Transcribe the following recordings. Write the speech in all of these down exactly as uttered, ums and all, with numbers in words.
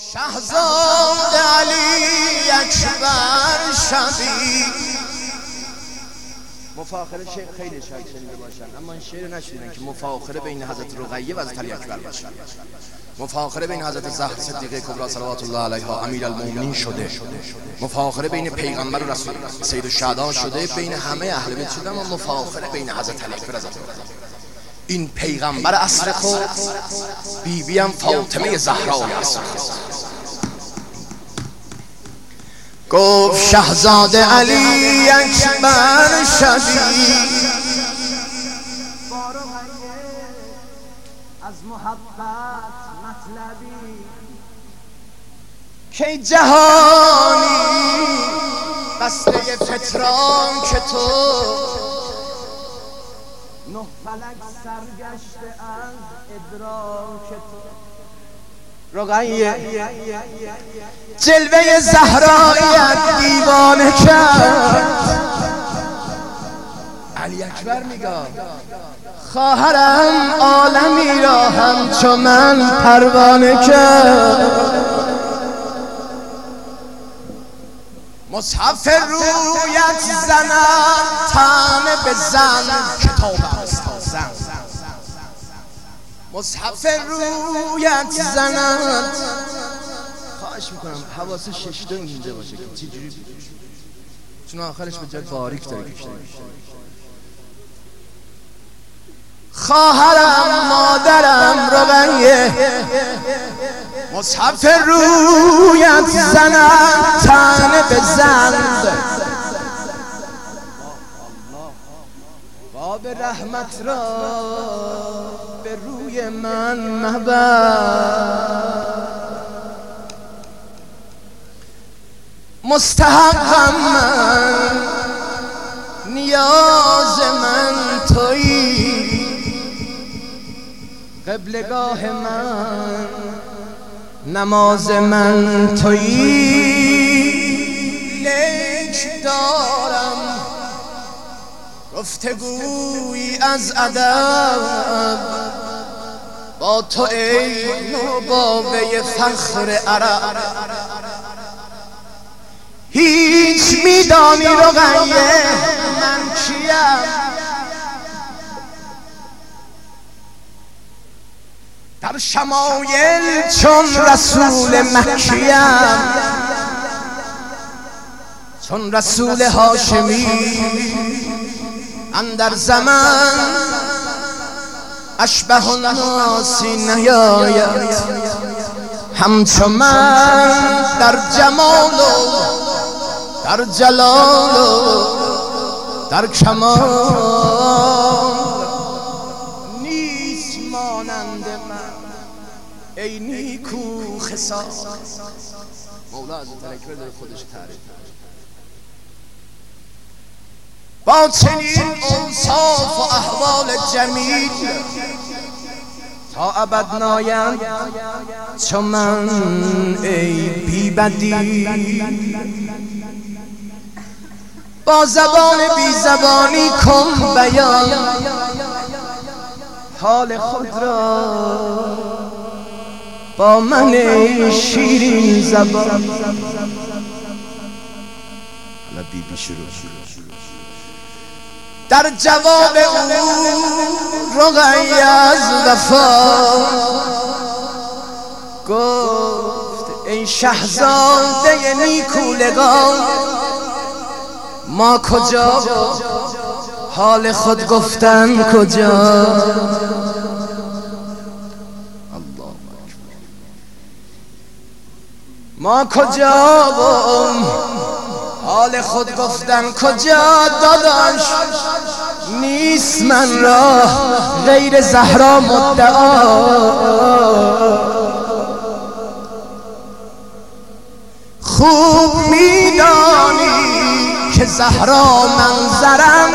شهزاد علی اکبر شبی. مفاخره شعر خیلی شاید شنیده باشن، اما این شعر نشنیدن که مفاخره بین حضرت رقیه و حضرت علی اکبر باشه. مفاخره بین حضرت زهرا صدیقه کبری صلوات الله علیها امیرالمومنین شده. مفاخره بین پیغمبر و رسول سید الشهدا شده، بین همه اهل بیت شده، اما مفاخره بین حضرت علی اکبر و حضرت این پیغمبر عصر خود، بیبی هم فاطمه زهرای عصر خود. گفت شهزاد علی اکبر شبی، از محبت مطلبی که جهانی بسته فتران که تو نه فلک سرگشته از ادراک تو. رقیه جلوه زهرایت دیوانه کرد. علی اکبر میگه خواهرم عالمی را همچو من پروانه کرد. مصحف رویت زند طعنه به زن، کتاب استازن. مصحف رویت زند، خواهش میکنم حواس ششتون اینجا باشه که چی جوری، چون آخرش به جای باریک داره کشته میشه. خواهرم مادرم رقیه، مصحف رویت زند طعنه به زند. باب رحمت را به روی من مبر، مستحقم من، نیاز من تویی، قبلگاه من، نماز من تویی. لیک دارم گفتگویی از ادب با تو ای نوباوه فخر عرب. هیچ میدانی رقیه من کیم، در شمایل چون رسول مکیم، چون رسول هاشمی اندر زمان اشبه الناس نیاید. همچو من در جمال و در جلال و در کمال نیست مانند من ای نیکو خصال. مولا از ترکبر داره خودش تعریف با چنین اوصاف و احوال جمیل تا ابد نایم چو من ای بی بدی. با زبان بی زبانی کن بیان حال خود را با من شیرین زبان. حالا بی بی شروع در جواب او رقیه از وفا گفت ای شهزاده نیکولگان، ما کجا حال خود گفتن کجا. ما کجا حال خود گفتن کجا. داداش نیست من را غیر زهرا مدعا. خوب میدانی که زهرا منظرم،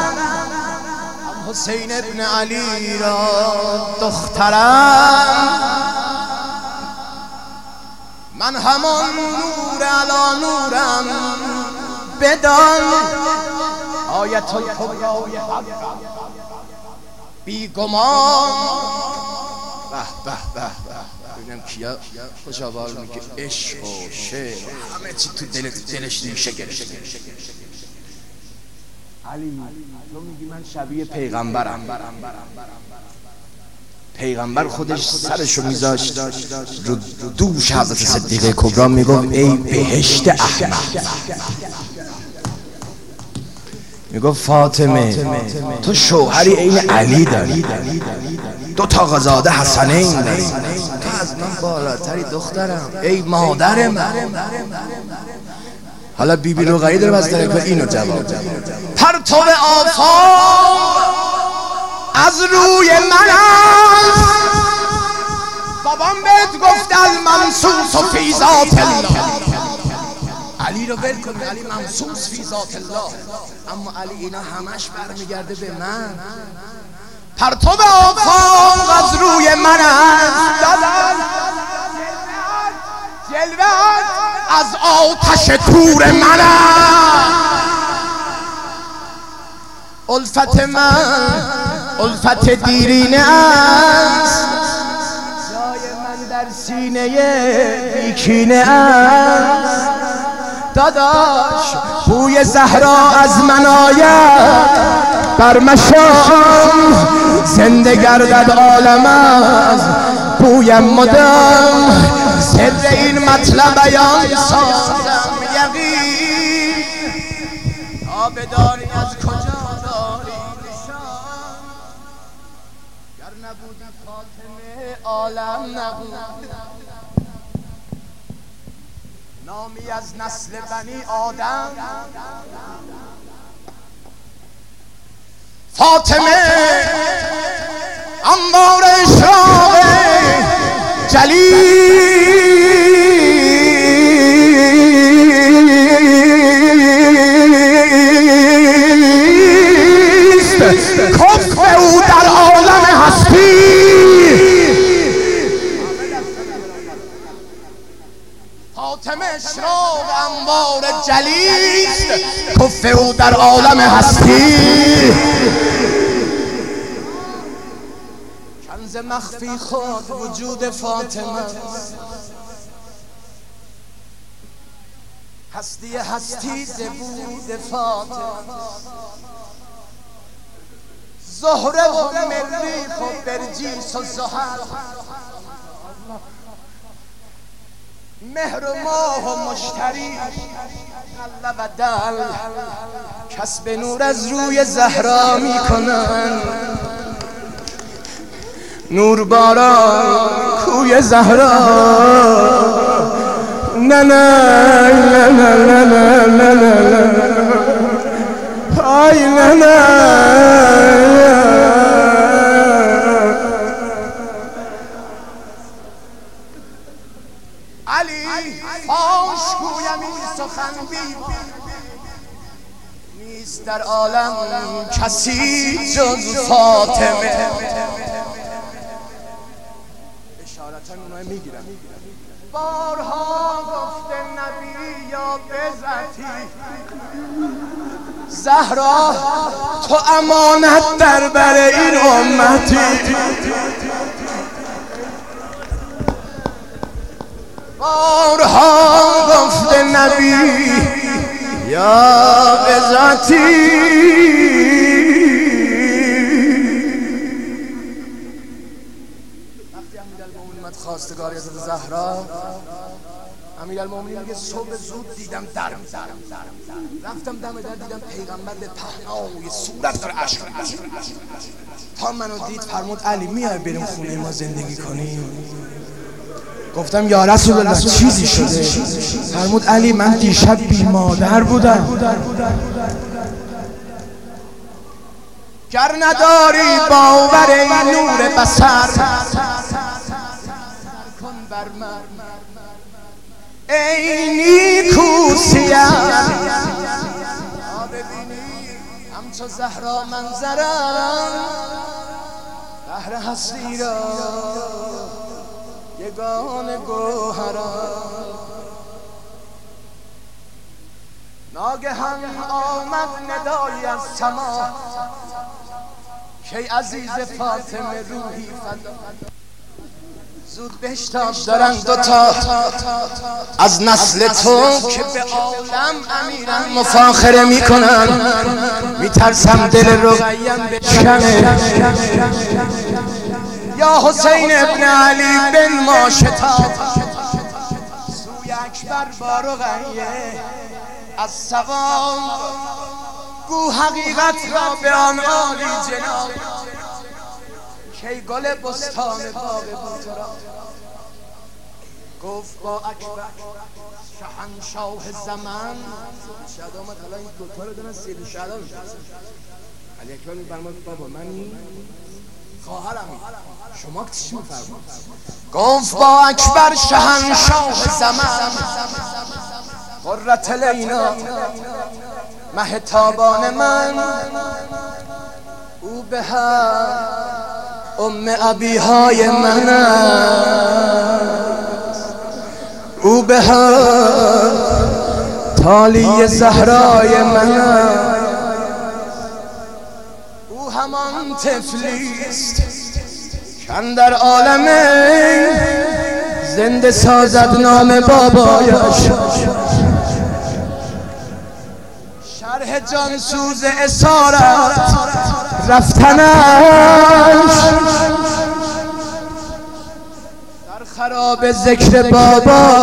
حسین ابن علی را دخترم. من همان نور علا نورم، بدان آیت الکبرای حق بی گمان. به به به به ببینم کیا خوشابال میگه عشق و شعر همه چی تو دلت دلش ریشه گرفته. علی تو میگی من شبیه پیغمبرم. پیغمبر خودش سرشو میذاشت رو دوش حضرت صدیقه کبرا میگفت ای بهشت احمد. میگفت فاطمه تو شوهری عین علی داری، دو تا قزاده حسنین داری، تو از من بالاتری دخترم ای مادر من. حالا بی بی رقیه داره از طریق اینو جواب پرتو آفاق از روی من است. بابام بهت گفت الممسوس و فی ذات الله. علی رو ول کن، علی ممسوس فی ذات الله، اما علی اینا همش برمیگرده به من. پرتو آفاق از روی من است دادن جلوت از آتش کور من است. الفت من الفت دیرینه است، جای من در سینه بیکینه است. داداش بوی زهرا از من آید بر مشام، زنده گردد عالم از بویم مدام. سر این مطلب بیان سازم یقین، تا بدانی از کجا داری نشان. گر نبودی فاطمه عالم نبود، نامی از نسل بنی آدم. فاطمه انبار اشراق جلیست، کف او در عالم هستی. فاطمه اشراق انوار جلیست، کف او در عالم هستی. کنز مخفی خود وجود فاطمه، هستی هستی زبود فاطمه. زهره و مریخ و برجیس و زحل، مهر و ماه و مشتری نل و دل، کسب نور از روی زهرا می کنن. نور باران کوی زهرا، نه نه نه نه نه نه نه آی نه نه. علی فاش گویم این سخن بی، نیست در عالم کسی جز فاطمه. اشارتان اونها میگیرم. بارها گفته نبی یا بذاتی، زهرا تو امانت در بر این امتی. بارها گفته نبی یا بذاتی، خواستگاری از زهرا. امیرالمومنین میگه صبح زود دیدم در رفتم دم در دیدم پیغمبر به پهنای صورت داره اشک می‌ریزه. تا منو دید فرمود علی میای بریم خونه ما زندگی کنیم؟ گفتم یا رسول الله چیزی شده؟ فرمود علی من دیشب بی مادر بودم. گر نداری باور ای نور بصر، بر من ای نیکوسیان. ببینی همچو زهرا منظرم، بحر هستی را یگان گوهرم. ناگهان آمد ندایی از سما، کی عزیز فاطمه روحی فدا. زود بشتاب دارن دوتا از نسل تو که به عالم امیرن مفاخره میکنن، میترسم دل رقیم بشکنه. یا حسین ابن علی بن ما شتاب سوی اکبر با رقیه از سوام گو حقیقت را به آن عالی جناب. کی گل بستان باغ بود را گفت با اکبر شهنشاه زمان. شهد آمد حالا این دوتا رو دارن سید شهدا میشنسن. علی اکبر میفرماد بابا منی خواهرمی، شما چی میفرماد؟ گفت با اکبر شهنشاه زمان قرة لینا مهتابان من، او به ام ابیهای من است، او به تالی زهرای من است. او همان طفلیست کاندر عالم زنده سازد نام بابایش. شرح جانسوز اسارت رفتنش در خراب ذکر بابا.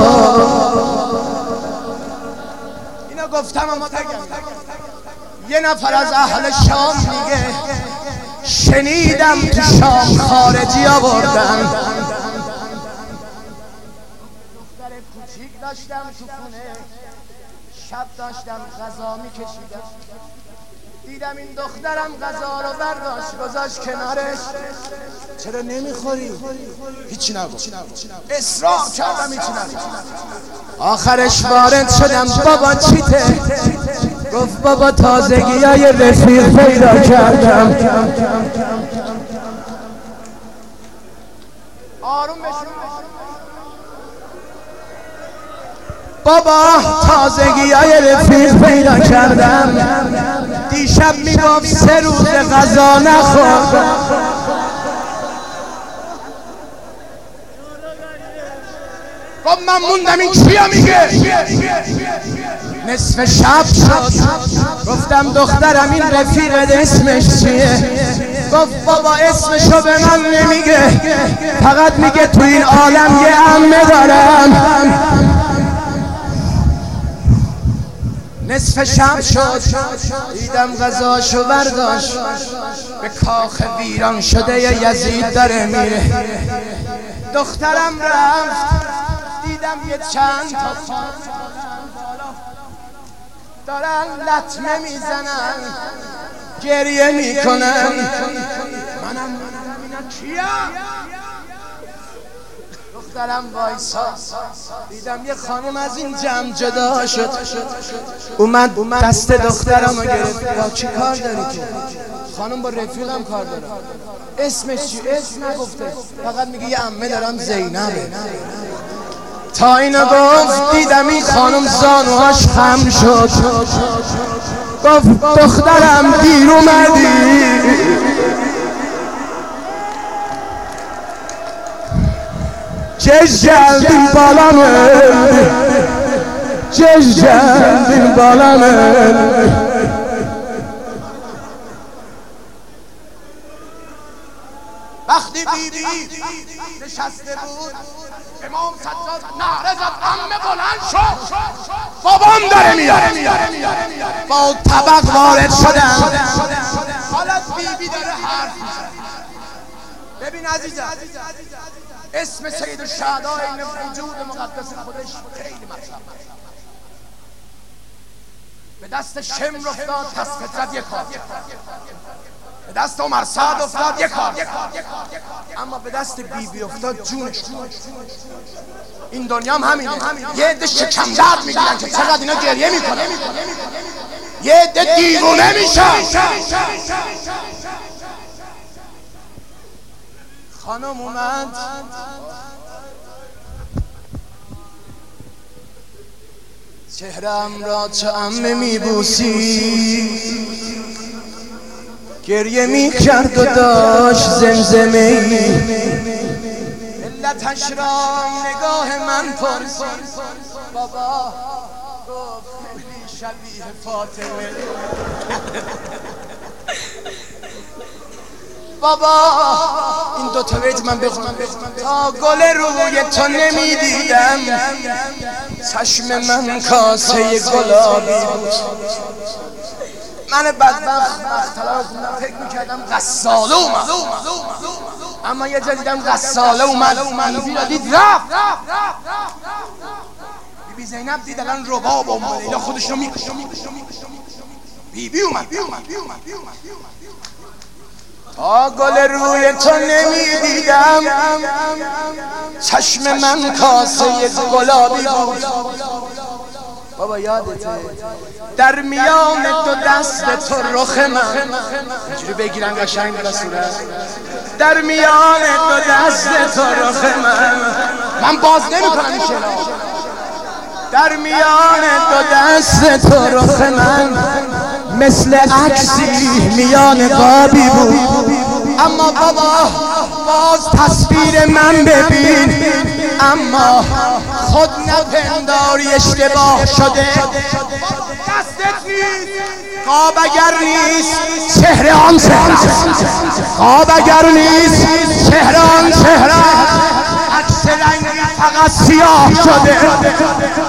اینا گفتم اما تگم یه نفر از اهل شام میگه شنیدم تو شام خارجی آوردن دختر کوچیک داشتم تو خونه، شب داشتم غذا میکشیدم، دیدم این دخترم غذا رو برداشت گذاشت کنارش. چرا نمیخوری؟ هیچی نگو. اصرار کردم هیچی نگو. آخرش وارد شدم بابا چیته؟ گفت بابا تازگی های رفیق پیدا کردم. آروم بشون بابا تازگی های رفیق پیدا کردم. دیشب میگفت سه روز غذا نخورد. گفت من موندم این چیا میگه؟ نصف شب شد گفتم دخترم این رفیقت اسمش چیه؟ گفت بابا اسمشو به من نمیگه، فقط میگه تو این عالم یه عمه دارم. نصف شب شد دیدم غذاشو برداشت به کاخ ویران شده یزید داره میره. دخترم رفت دیدم یه چند تا خانم دارن لطمه میزنن گریه میکنن. منم اینا کیا؟ دخترم وایسا دیدم یه خانم از این جمع جدا شد، اومد دست دخترم رو گرفت. با چی کار داری تو؟ خانم با رفیقم کار داره. اسمش چی؟ اسم نگفته، فقط میگه یه عمه دارم زینبه. تا اینو گفت دیدم این خانم زانوهاش خم شد. گفت دخترم دیر اومدی. چش جلدین بالامه، چش جلدین بالامه. وقتی بی بی نشسته بود امام سجاد نعره زد عمه بلند شد بابام داره میاد. با طبق وارد شدم، حالا بی بی داره حرف میزنه. ببین عزیزم اسم سید الشهدا این وجود مقدس خودش خیلی مطلب. به دست شمر افتاد پس فطرت یک کار، به دست عمر سعد افتاد یک کار، اما به دست بی بی افتاد جونش. این دنیا هم همینه، یه عده شکم درد میگیرن که چقدر اینا گریه میکنن، یه عده دیوونه میشن. خانم اومد چهرم را چه عمه میبوسی، گریه میکرد و داشت زمزمه ای. علت علتش را نگاه من پرسید بابا گفت خیلی شبیه فاطمه بابا این دو تا بیت من بخونم تا گل روی تو نمیدیدم چشم من کاسه گلابی بود من بدبخت مختلف فکر میکردم غساله اومد اما یه جا دیدم غساله اومد بیبی را دید رفت بیبی زینب دید الان رباب اومد اینا خودش رو میکشه بیبی اومد تا گل روی تو نمیدیدم چشم من کاسه گلابی بود بابا یادته در میان دو دست تو رخ من اینجوری بگیرن قشنگ بلا صورت در میان دو دست تو رخ من من باز نمی کنم این شعر در میان دو دست تو رخ من مثل عکسی میان قابی بود اما بابا باز تصویر من ببین اما خود نپنداری اشتباه شده دستت نیست قاب اگر نیست چهره آن چهره قاب اگر نیست چهره آن چهره عکس رنگی فقط سیاه شده